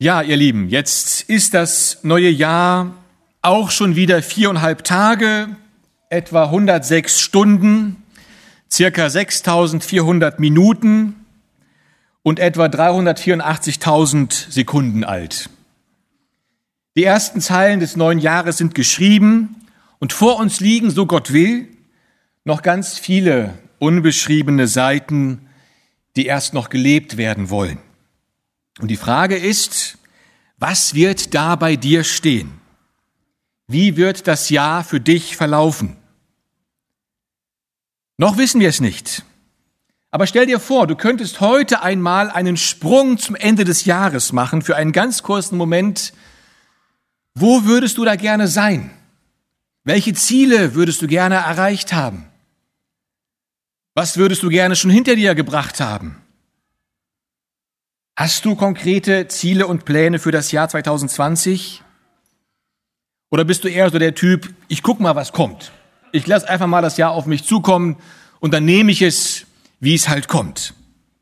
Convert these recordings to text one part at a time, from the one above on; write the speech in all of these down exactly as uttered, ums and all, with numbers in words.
Ja, ihr Lieben, jetzt ist das neue Jahr auch schon wieder viereinhalb Tage, etwa hundertsechs Stunden, circa sechstausendvierhundert Minuten und etwa dreihundertvierundachtzigtausend Sekunden alt. Die ersten Zeilen des neuen Jahres sind geschrieben und vor uns liegen, so Gott will, noch ganz viele unbeschriebene Seiten, die erst noch gelebt werden wollen. Und die Frage ist, was wird da bei dir stehen? Wie wird das Jahr für dich verlaufen? Noch wissen wir es nicht. Aber stell dir vor, du könntest heute einmal einen Sprung zum Ende des Jahres machen für einen ganz kurzen Moment. Wo würdest du da gerne sein? Welche Ziele würdest du gerne erreicht haben? Was würdest du gerne schon hinter dir gebracht haben? Hast du konkrete Ziele und Pläne für das Jahr zwanzig zwanzig? Oder bist du eher so der Typ, ich guck mal, was kommt. Ich lasse einfach mal das Jahr auf mich zukommen und dann nehme ich es, wie es halt kommt.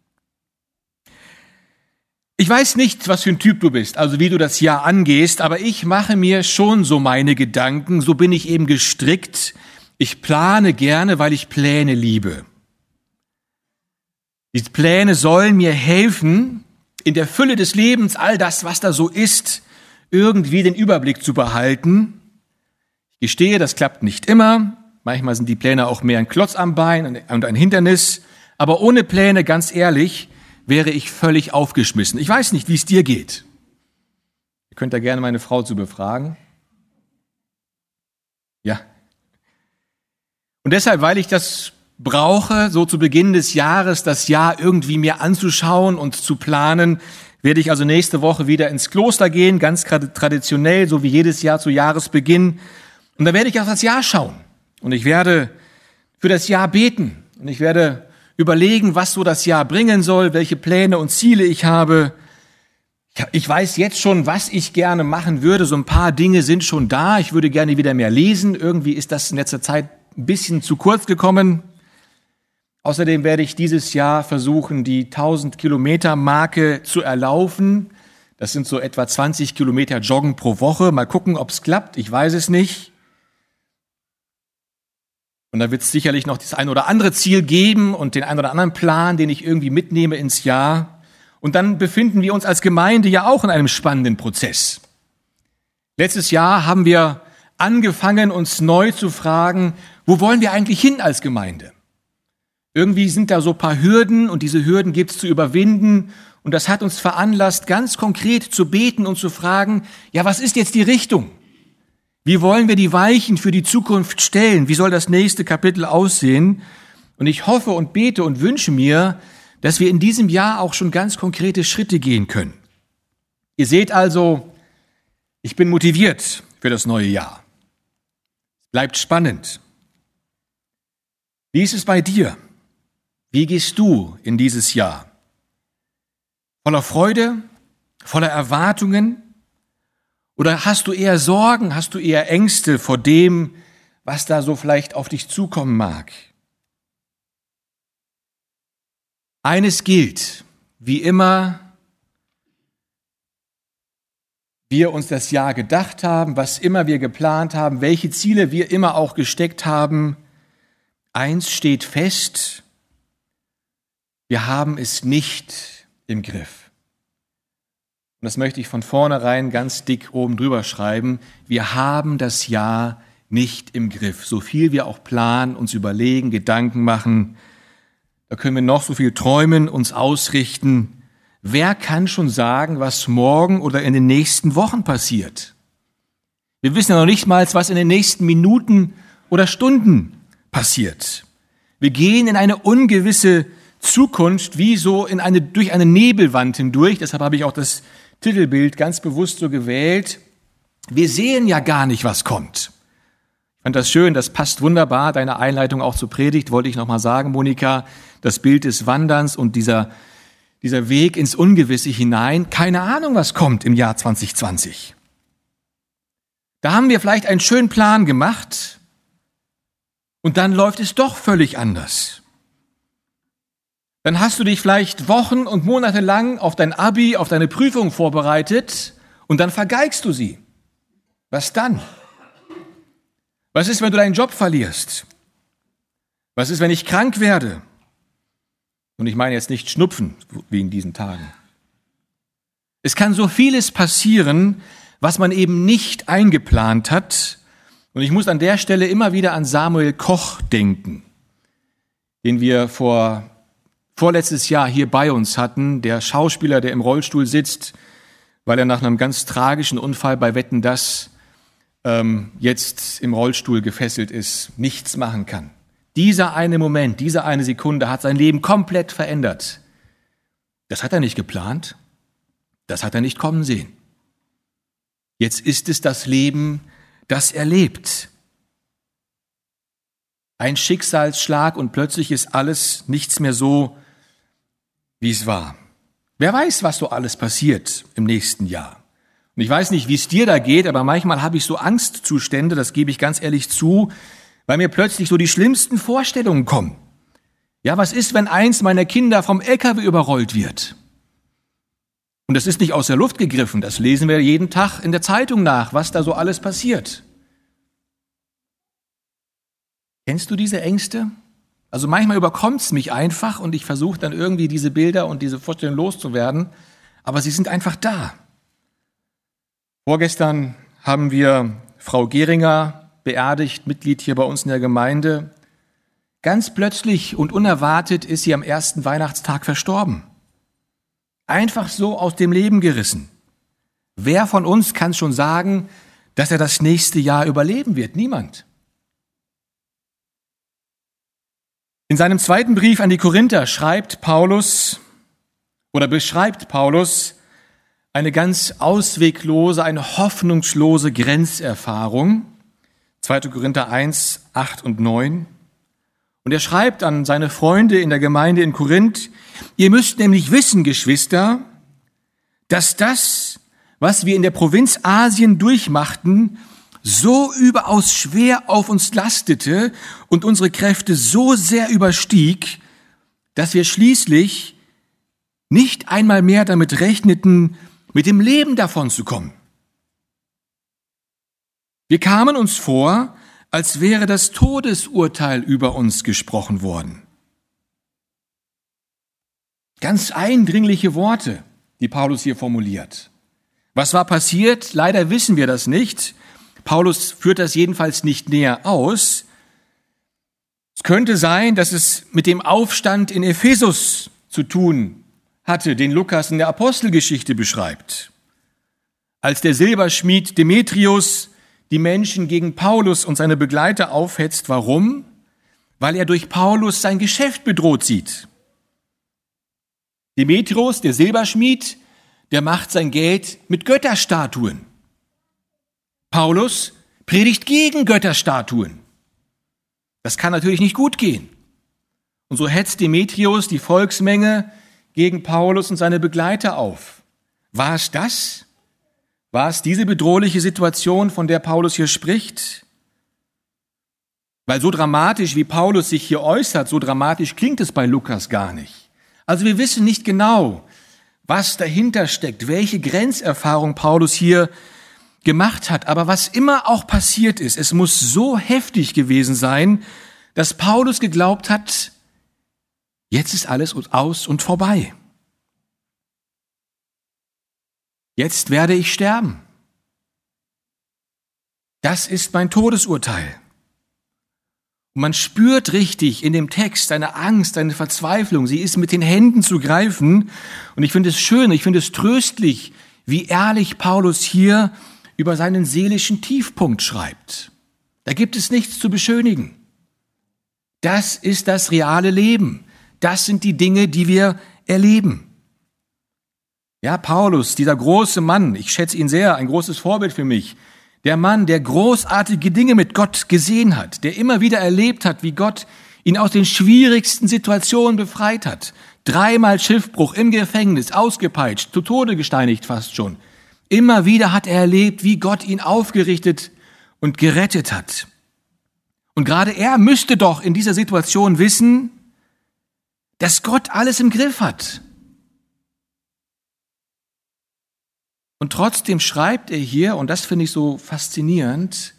Ich weiß nicht, was für ein Typ du bist, also wie du das Jahr angehst, aber ich mache mir schon so meine Gedanken, so bin ich eben gestrickt. Ich plane gerne, weil ich Pläne liebe. Die Pläne sollen mir helfen, in der Fülle des Lebens all das, was da so ist, irgendwie den Überblick zu behalten. Ich gestehe, das klappt nicht immer. Manchmal sind die Pläne auch mehr ein Klotz am Bein und ein Hindernis. Aber ohne Pläne, ganz ehrlich, wäre ich völlig aufgeschmissen. Ich weiß nicht, wie es dir geht. Ihr könnt da gerne meine Frau zu befragen. Ja. Und deshalb, weil ich das brauche, so zu Beginn des Jahres das Jahr irgendwie mir anzuschauen und zu planen, werde ich also nächste Woche wieder ins Kloster gehen, ganz traditionell, so wie jedes Jahr zu Jahresbeginn. Und da werde ich auf das Jahr schauen. Und ich werde für das Jahr beten. Und ich werde überlegen, was so das Jahr bringen soll, welche Pläne und Ziele ich habe. Ich weiß jetzt schon, was ich gerne machen würde. So ein paar Dinge sind schon da. Ich würde gerne wieder mehr lesen. Irgendwie ist das in letzter Zeit ein bisschen zu kurz gekommen. Außerdem werde ich dieses Jahr versuchen, die tausend Kilometer Marke zu erlaufen. Das sind so etwa zwanzig Kilometer Joggen pro Woche. Mal gucken, ob es klappt. Ich weiß es nicht. Und da wird es sicherlich noch das ein oder andere Ziel geben und den einen oder anderen Plan, den ich irgendwie mitnehme ins Jahr. Und dann befinden wir uns als Gemeinde ja auch in einem spannenden Prozess. Letztes Jahr haben wir angefangen, uns neu zu fragen, wo wollen wir eigentlich hin als Gemeinde? Irgendwie sind da so ein paar Hürden und diese Hürden gibt es zu überwinden. Und das hat uns veranlasst, ganz konkret zu beten und zu fragen, ja, was ist jetzt die Richtung? Wie wollen wir die Weichen für die Zukunft stellen? Wie soll das nächste Kapitel aussehen? Und ich hoffe und bete und wünsche mir, dass wir in diesem Jahr auch schon ganz konkrete Schritte gehen können. Ihr seht also, ich bin motiviert für das neue Jahr. Bleibt spannend. Wie ist es bei dir? Wie gehst du in dieses Jahr? Voller Freude? Voller Erwartungen? Oder hast du eher Sorgen, hast du eher Ängste vor dem, was da so vielleicht auf dich zukommen mag? Eines gilt, wie immer wir uns das Jahr gedacht haben, was immer wir geplant haben, welche Ziele wir immer auch gesteckt haben, eins steht fest: Wir haben es nicht im Griff. Und das möchte ich von vornherein ganz dick oben drüber schreiben. Wir haben das Jahr nicht im Griff. So viel wir auch planen, uns überlegen, Gedanken machen, da können wir noch so viel träumen, uns ausrichten. Wer kann schon sagen, was morgen oder in den nächsten Wochen passiert? Wir wissen ja noch nicht mal, was in den nächsten Minuten oder Stunden passiert. Wir gehen in eine ungewisse Zukunft wie so in eine, durch eine Nebelwand hindurch. Deshalb habe ich auch das Titelbild ganz bewusst so gewählt. Wir sehen ja gar nicht, was kommt. Ich fand das schön, das passt wunderbar. Deine Einleitung auch zur Predigt wollte ich nochmal sagen, Monika. Das Bild des Wanderns und dieser, dieser Weg ins Ungewisse hinein. Keine Ahnung, was kommt im Jahr zwanzig zwanzig. Da haben wir vielleicht einen schönen Plan gemacht und dann läuft es doch völlig anders. Dann hast du dich vielleicht Wochen und Monate lang auf dein Abi, auf deine Prüfung vorbereitet und dann vergeigst du sie. Was dann? Was ist, wenn du deinen Job verlierst? Was ist, wenn ich krank werde? Und ich meine jetzt nicht Schnupfen, wie in diesen Tagen. Es kann so vieles passieren, was man eben nicht eingeplant hat. Und ich muss an der Stelle immer wieder an Samuel Koch denken, den wir vor vorletztes Jahr hier bei uns hatten, der Schauspieler, der im Rollstuhl sitzt, weil er nach einem ganz tragischen Unfall bei Wetten, dass ähm, jetzt im Rollstuhl gefesselt ist, nichts machen kann. Dieser eine Moment, diese eine Sekunde hat sein Leben komplett verändert. Das hat er nicht geplant, das hat er nicht kommen sehen. Jetzt ist es das Leben, das er lebt. Ein Schicksalsschlag und plötzlich ist alles nichts mehr so, wie es war. Wer weiß, was so alles passiert im nächsten Jahr. Und ich weiß nicht, wie es dir da geht, aber manchmal habe ich so Angstzustände, das gebe ich ganz ehrlich zu, weil mir plötzlich so die schlimmsten Vorstellungen kommen. Ja, was ist, wenn eins meiner Kinder vom L K W überrollt wird? Und das ist nicht aus der Luft gegriffen, das lesen wir jeden Tag in der Zeitung nach, was da so alles passiert. Kennst du diese Ängste? Also manchmal überkommt es mich einfach und ich versuche dann irgendwie diese Bilder und diese Vorstellungen loszuwerden, aber sie sind einfach da. Vorgestern haben wir Frau Geringer beerdigt, Mitglied hier bei uns in der Gemeinde. Ganz plötzlich und unerwartet ist sie am ersten Weihnachtstag verstorben. Einfach so aus dem Leben gerissen. Wer von uns kann schon sagen, dass er das nächste Jahr überleben wird? Niemand. In seinem zweiten Brief an die Korinther schreibt Paulus oder beschreibt Paulus eine ganz ausweglose, eine hoffnungslose Grenzerfahrung. zweiter Korinther eins, acht und neun. Und er schreibt an seine Freunde in der Gemeinde in Korinth: Ihr müsst nämlich wissen, Geschwister, dass das, was wir in der Provinz Asien durchmachten, so überaus schwer auf uns lastete und unsere Kräfte so sehr überstieg, dass wir schließlich nicht einmal mehr damit rechneten, mit dem Leben davon zu kommen. Wir kamen uns vor, als wäre das Todesurteil über uns gesprochen worden. Ganz eindringliche Worte, die Paulus hier formuliert. Was war passiert? Leider wissen wir das nicht. Paulus führt das jedenfalls nicht näher aus. Es könnte sein, dass es mit dem Aufstand in Ephesus zu tun hatte, den Lukas in der Apostelgeschichte beschreibt. Als der Silberschmied Demetrius die Menschen gegen Paulus und seine Begleiter aufhetzt. Warum? Weil er durch Paulus sein Geschäft bedroht sieht. Demetrius, der Silberschmied, der macht sein Geld mit Götterstatuen. Paulus predigt gegen Götterstatuen. Das kann natürlich nicht gut gehen. Und so hetzt Demetrius die Volksmenge gegen Paulus und seine Begleiter auf. War es das? War es diese bedrohliche Situation, von der Paulus hier spricht? Weil so dramatisch, wie Paulus sich hier äußert, so dramatisch klingt es bei Lukas gar nicht. Also wir wissen nicht genau, was dahinter steckt, welche Grenzerfahrung Paulus hier gemacht hat. Aber was immer auch passiert ist, es muss so heftig gewesen sein, dass Paulus geglaubt hat, jetzt ist alles aus und vorbei. Jetzt werde ich sterben. Das ist mein Todesurteil. Und man spürt richtig in dem Text seine Angst, seine Verzweiflung. Sie ist mit den Händen zu greifen. Und ich finde es schön, ich finde es tröstlich, wie ehrlich Paulus hier über seinen seelischen Tiefpunkt schreibt. Da gibt es nichts zu beschönigen. Das ist das reale Leben. Das sind die Dinge, die wir erleben. Ja, Paulus, dieser große Mann, ich schätze ihn sehr, ein großes Vorbild für mich. Der Mann, der großartige Dinge mit Gott gesehen hat, der immer wieder erlebt hat, wie Gott ihn aus den schwierigsten Situationen befreit hat. Dreimal Schiffbruch, im Gefängnis, ausgepeitscht, zu Tode gesteinigt fast schon. Immer wieder hat er erlebt, wie Gott ihn aufgerichtet und gerettet hat. Und gerade er müsste doch in dieser Situation wissen, dass Gott alles im Griff hat. Und trotzdem schreibt er hier, und das finde ich so faszinierend,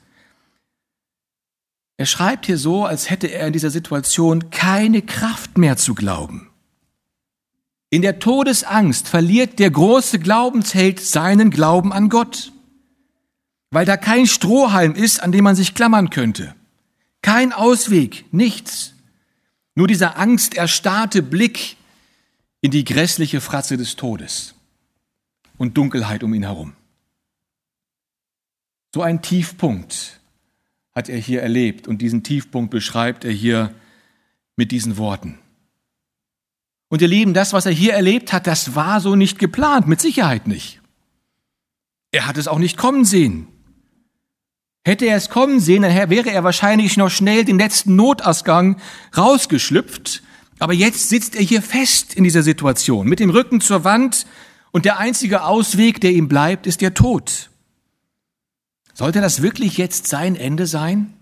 er schreibt hier so, als hätte er in dieser Situation keine Kraft mehr zu glauben. In der Todesangst verliert der große Glaubensheld seinen Glauben an Gott, weil da kein Strohhalm ist, an dem man sich klammern könnte. Kein Ausweg, nichts. Nur dieser angsterstarrte Blick in die grässliche Fratze des Todes und Dunkelheit um ihn herum. So ein Tiefpunkt hat er hier erlebt und diesen Tiefpunkt beschreibt er hier mit diesen Worten. Und ihr Lieben, das, was er hier erlebt hat, das war so nicht geplant, mit Sicherheit nicht. Er hat es auch nicht kommen sehen. Hätte er es kommen sehen, dann wäre er wahrscheinlich noch schnell den letzten Notausgang rausgeschlüpft. Aber jetzt sitzt er hier fest in dieser Situation, mit dem Rücken zur Wand und der einzige Ausweg, der ihm bleibt, ist der Tod. Sollte das wirklich jetzt sein Ende sein?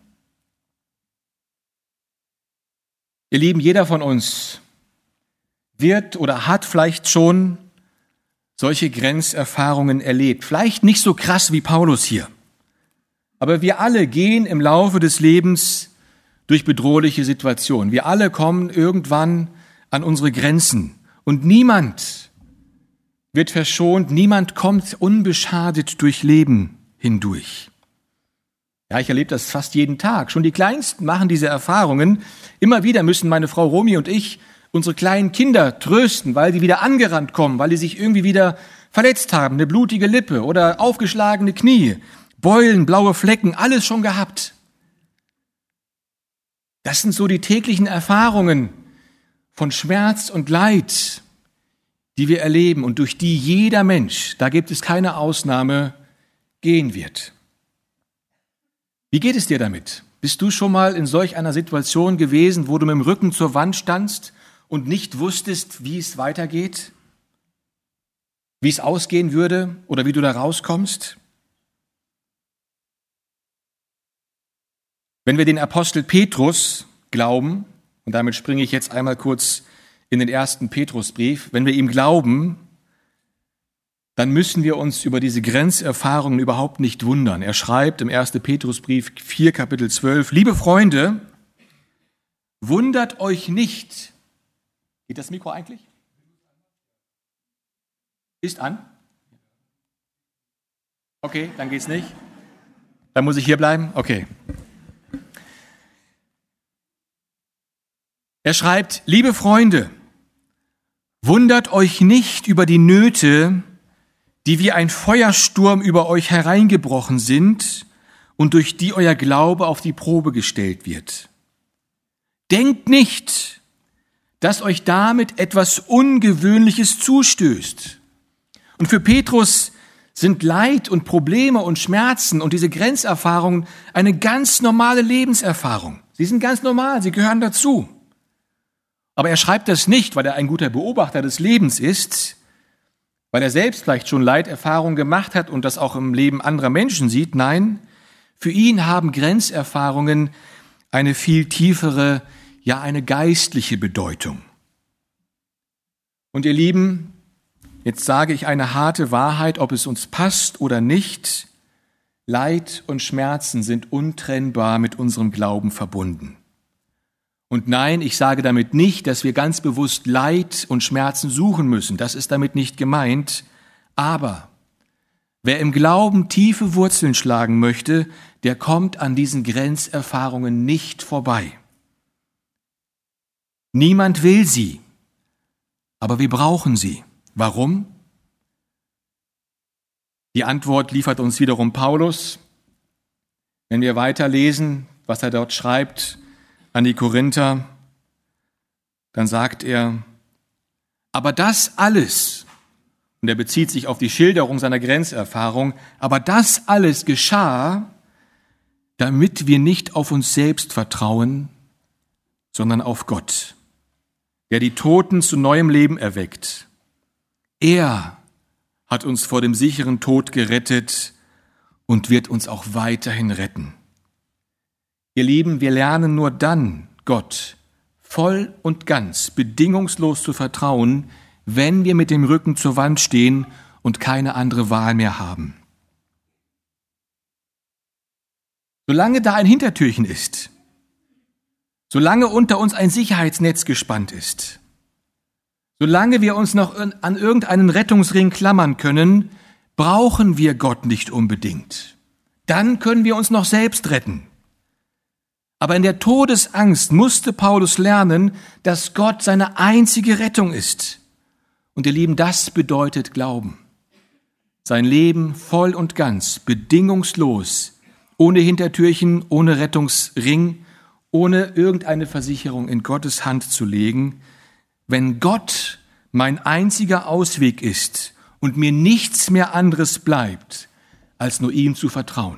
Ihr Lieben, jeder von uns wird oder hat vielleicht schon solche Grenzerfahrungen erlebt. Vielleicht nicht so krass wie Paulus hier. Aber wir alle gehen im Laufe des Lebens durch bedrohliche Situationen. Wir alle kommen irgendwann an unsere Grenzen. Und niemand wird verschont, niemand kommt unbeschadet durch Leben hindurch. Ja, ich erlebe das fast jeden Tag. Schon die Kleinsten machen diese Erfahrungen. Immer wieder müssen meine Frau Romy und ich unsere kleinen Kinder trösten, weil die wieder angerannt kommen, weil die sich irgendwie wieder verletzt haben, eine blutige Lippe oder aufgeschlagene Knie, Beulen, blaue Flecken, alles schon gehabt. Das sind so die täglichen Erfahrungen von Schmerz und Leid, die wir erleben und durch die jeder Mensch, da gibt es keine Ausnahme, gehen wird. Wie geht es dir damit? Bist du schon mal in solch einer Situation gewesen, wo du mit dem Rücken zur Wand standst und nicht wusstest, wie es weitergeht? Wie es ausgehen würde oder wie du da rauskommst? Wenn wir den Apostel Petrus glauben, und damit springe ich jetzt einmal kurz in den ersten Petrusbrief, wenn wir ihm glauben, dann müssen wir uns über diese Grenzerfahrungen überhaupt nicht wundern. Er schreibt im ersten Petrusbrief vier, Kapitel zwölf, liebe Freunde, wundert euch nicht. Geht das Mikro eigentlich? Ist an? Okay, dann geht's nicht. Dann muss ich hier bleiben? Okay. Er schreibt, liebe Freunde, wundert euch nicht über die Nöte, die wie ein Feuersturm über euch hereingebrochen sind und durch die euer Glaube auf die Probe gestellt wird. Denkt nicht, dass euch damit etwas Ungewöhnliches zustößt. Und für Petrus sind Leid und Probleme und Schmerzen und diese Grenzerfahrungen eine ganz normale Lebenserfahrung. Sie sind ganz normal, sie gehören dazu. Aber er schreibt das nicht, weil er ein guter Beobachter des Lebens ist, weil er selbst vielleicht schon Leiterfahrungen gemacht hat und das auch im Leben anderer Menschen sieht. Nein, für ihn haben Grenzerfahrungen eine viel tiefere, ja eine geistliche Bedeutung. Und ihr Lieben, jetzt sage ich eine harte Wahrheit, ob es uns passt oder nicht. Leid und Schmerzen sind untrennbar mit unserem Glauben verbunden. Und nein, ich sage damit nicht, dass wir ganz bewusst Leid und Schmerzen suchen müssen. Das ist damit nicht gemeint. Aber wer im Glauben tiefe Wurzeln schlagen möchte, der kommt an diesen Grenzerfahrungen nicht vorbei. Niemand will sie, aber wir brauchen sie. Warum? Die Antwort liefert uns wiederum Paulus. Wenn wir weiterlesen, was er dort schreibt, an die Korinther, dann sagt er, aber das alles, und er bezieht sich auf die Schilderung seiner Grenzerfahrung, aber das alles geschah, damit wir nicht auf uns selbst vertrauen, sondern auf Gott, der die Toten zu neuem Leben erweckt. Er hat uns vor dem sicheren Tod gerettet und wird uns auch weiterhin retten. Ihr Lieben, wir lernen nur dann Gott voll und ganz, bedingungslos zu vertrauen, wenn wir mit dem Rücken zur Wand stehen und keine andere Wahl mehr haben. Solange da ein Hintertürchen ist, solange unter uns ein Sicherheitsnetz gespannt ist, solange wir uns noch an irgendeinen Rettungsring klammern können, brauchen wir Gott nicht unbedingt. Dann können wir uns noch selbst retten. Aber in der Todesangst musste Paulus lernen, dass Gott seine einzige Rettung ist. Und ihr Lieben, das bedeutet Glauben. Sein Leben voll und ganz, bedingungslos, ohne Hintertürchen, ohne Rettungsring, ohne irgendeine Versicherung in Gottes Hand zu legen. Wenn Gott mein einziger Ausweg ist und mir nichts mehr anderes bleibt, als nur ihm zu vertrauen.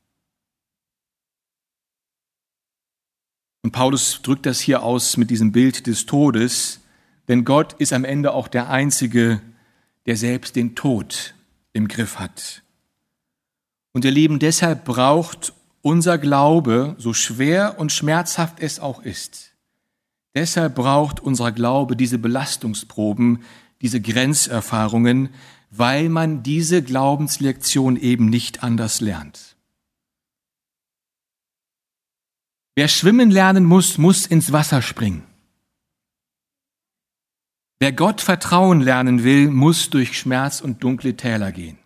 Und Paulus drückt das hier aus mit diesem Bild des Todes, denn Gott ist am Ende auch der Einzige, der selbst den Tod im Griff hat. Und ihr Lieben, deshalb braucht unser Glaube, so schwer und schmerzhaft es auch ist, deshalb braucht unser Glaube diese Belastungsproben, diese Grenzerfahrungen, weil man diese Glaubenslektion eben nicht anders lernt. Wer schwimmen lernen muss, muss ins Wasser springen. Wer Gott vertrauen lernen will, muss durch Schmerz und dunkle Täler gehen.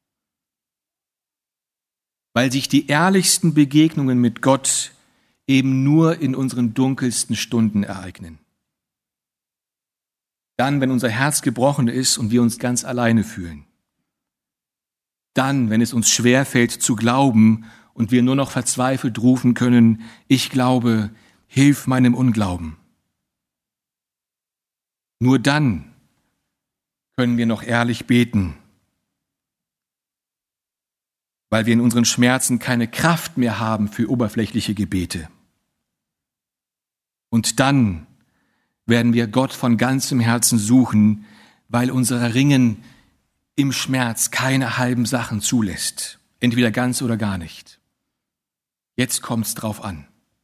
Weil sich die ehrlichsten Begegnungen mit Gott eben nur in unseren dunkelsten Stunden ereignen. Dann, wenn unser Herz gebrochen ist und wir uns ganz alleine fühlen. Dann, wenn es uns schwerfällt zu glauben und wir nur noch verzweifelt rufen können, ich glaube, hilf meinem Unglauben. Nur dann können wir noch ehrlich beten, weil wir in unseren Schmerzen keine Kraft mehr haben für oberflächliche Gebete. Und dann werden wir Gott von ganzem Herzen suchen, weil unser Ringen im Schmerz keine halben Sachen zulässt, entweder ganz oder gar nicht. Jetzt kommt's drauf an.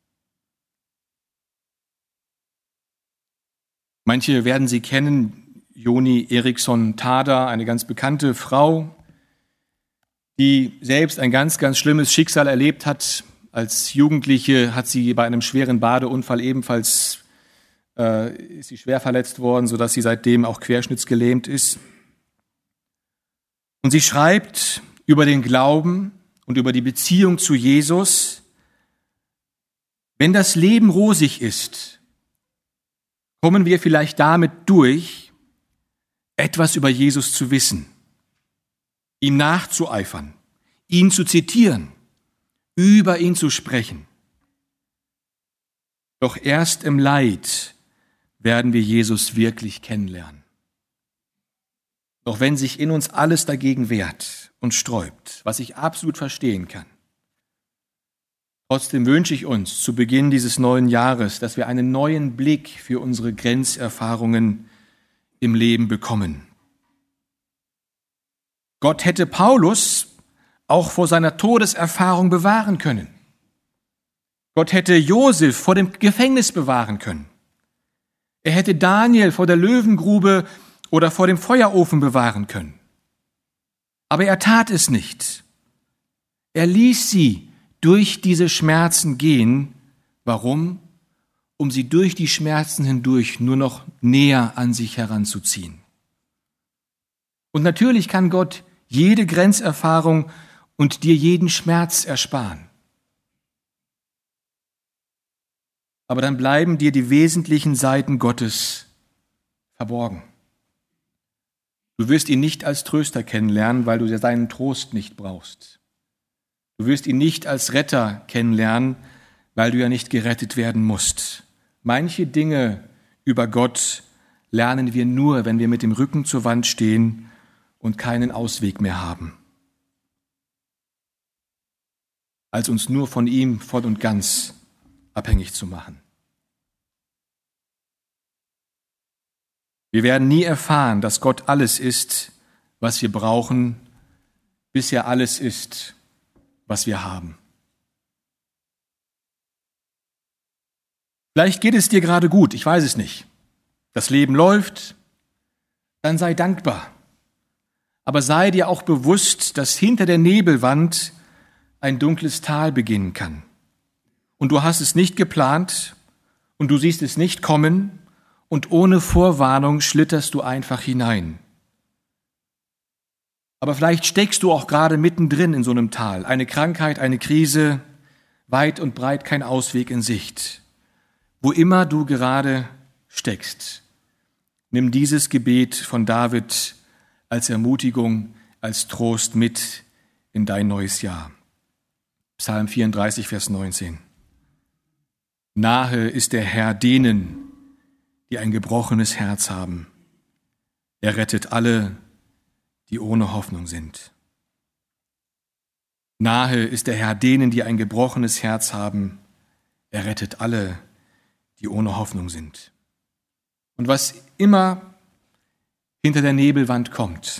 Manche werden sie kennen, Joni Eariksson Tada, eine ganz bekannte Frau, die selbst ein ganz, ganz schlimmes Schicksal erlebt hat. Als Jugendliche hat sie bei einem schweren Badeunfall ebenfalls äh, ist sie schwer verletzt worden, sodass sie seitdem auch querschnittsgelähmt ist. Und sie schreibt über den Glauben und über die Beziehung zu Jesus: Wenn das Leben rosig ist, kommen wir vielleicht damit durch, etwas über Jesus zu wissen, ihm nachzueifern, ihn zu zitieren, über ihn zu sprechen. Doch erst im Leid werden wir Jesus wirklich kennenlernen. Doch wenn sich in uns alles dagegen wehrt und sträubt, was ich absolut verstehen kann, trotzdem wünsche ich uns zu Beginn dieses neuen Jahres, dass wir einen neuen Blick für unsere Grenzerfahrungen im Leben bekommen. Gott hätte Paulus auch vor seiner Todeserfahrung bewahren können. Gott hätte Josef vor dem Gefängnis bewahren können. Er hätte Daniel vor der Löwengrube oder vor dem Feuerofen bewahren können. Aber er tat es nicht. Er ließ sie durch diese Schmerzen gehen. Warum? Um sie durch die Schmerzen hindurch nur noch näher an sich heranzuziehen. Und natürlich kann Gott jede Grenzerfahrung und dir jeden Schmerz ersparen. Aber dann bleiben dir die wesentlichen Seiten Gottes verborgen. Du wirst ihn nicht als Tröster kennenlernen, weil du seinen Trost nicht brauchst. Du wirst ihn nicht als Retter kennenlernen, weil du ja nicht gerettet werden musst. Manche Dinge über Gott lernen wir nur, wenn wir mit dem Rücken zur Wand stehen und keinen Ausweg mehr haben, als uns nur von ihm voll und ganz abhängig zu machen. Wir werden nie erfahren, dass Gott alles ist, was wir brauchen, bis er alles ist, was wir haben. Vielleicht geht es dir gerade gut, ich weiß es nicht. Das Leben läuft, dann sei dankbar. Aber sei dir auch bewusst, dass hinter der Nebelwand ein dunkles Tal beginnen kann. Und du hast es nicht geplant und du siehst es nicht kommen und ohne Vorwarnung schlitterst du einfach hinein. Aber vielleicht steckst du auch gerade mittendrin in so einem Tal. Eine Krankheit, eine Krise, weit und breit kein Ausweg in Sicht. Wo immer du gerade steckst, nimm dieses Gebet von David als Ermutigung, als Trost mit in dein neues Jahr. Psalm vierunddreißig, Vers neunzehn. Nahe ist der Herr denen, die ein gebrochenes Herz haben. Er rettet alle, die ohne Hoffnung sind. Nahe ist der Herr denen, die ein gebrochenes Herz haben. Er rettet alle, die ohne Hoffnung sind. Und was immer hinter der Nebelwand kommt,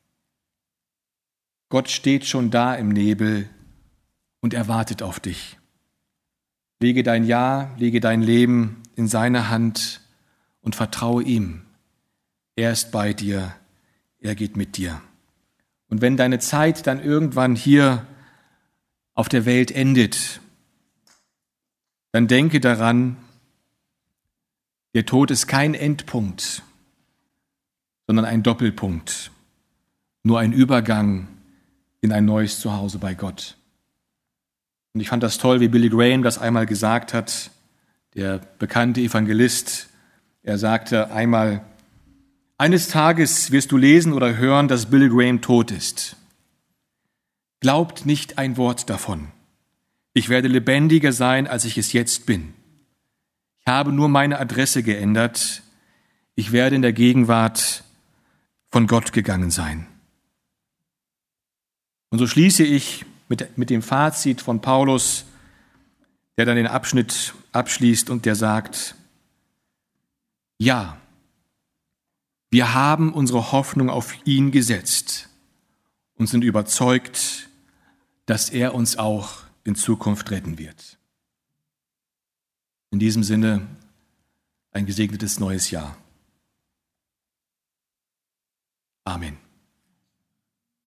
Gott steht schon da im Nebel und er wartet auf dich. Lege dein Ja, lege dein Leben in seine Hand und vertraue ihm. Er ist bei dir, er geht mit dir. Und wenn deine Zeit dann irgendwann hier auf der Welt endet, dann denke daran, der Tod ist kein Endpunkt, sondern ein Doppelpunkt, nur ein Übergang in ein neues Zuhause bei Gott. Und ich fand das toll, wie Billy Graham das einmal gesagt hat, der bekannte Evangelist. Er sagte einmal, eines Tages wirst du lesen oder hören, dass Billy Graham tot ist. Glaubt nicht ein Wort davon. Ich werde lebendiger sein, als ich es jetzt bin. Ich habe nur meine Adresse geändert. Ich werde in der Gegenwart von Gott gegangen sein. Und so schließe ich mit, mit dem Fazit von Paulus, der dann den Abschnitt abschließt und der sagt, ja, wir haben unsere Hoffnung auf ihn gesetzt und sind überzeugt, dass er uns auch in Zukunft retten wird. In diesem Sinne ein gesegnetes neues Jahr. Amen.